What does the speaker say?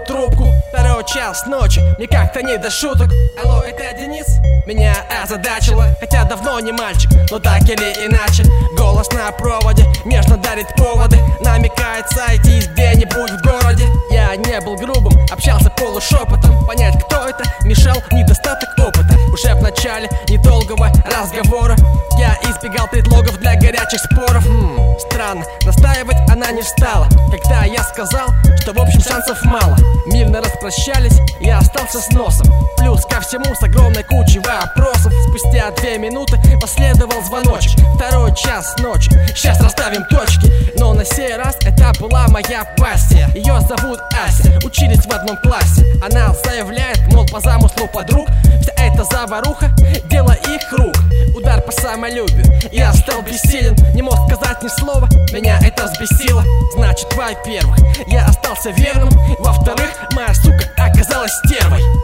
трубку. Второй час ночи, мне как-то не до шуток. Алло, это Денис? Меня озадачило, хотя давно не мальчик, но так или иначе. Голос на проводе нежно дарит поводы, намекает сойтись где-нибудь в городе. Я не был грубым, общался полушепотом. Понять, кто это, мешал недостаток опыта. Уже в начале недолгого разговора я избегал предлогов для горячих споров. Странно, настаивать она не стала, когда я сказал, что в общем шансов мало. Мирно распрощались, я остался с носом. Плюс ко всему с огромной кучей вопросов. Спустя 2 минуты последовал звоночек. Второй час ночи, сейчас расставим точки. Но на сей раз это была моя пассия. Ее зовут Ася, учились в одном классе. Она заявляет, мол, по замыслу подруг вся эта заваруха — дело их рук. Удар по самолюбию, я стал бессилен. Не мог сказать ни слова, меня это взбесило. Значит, во-первых, я остался верным. Во-вторых, моя сука оказалась стервой.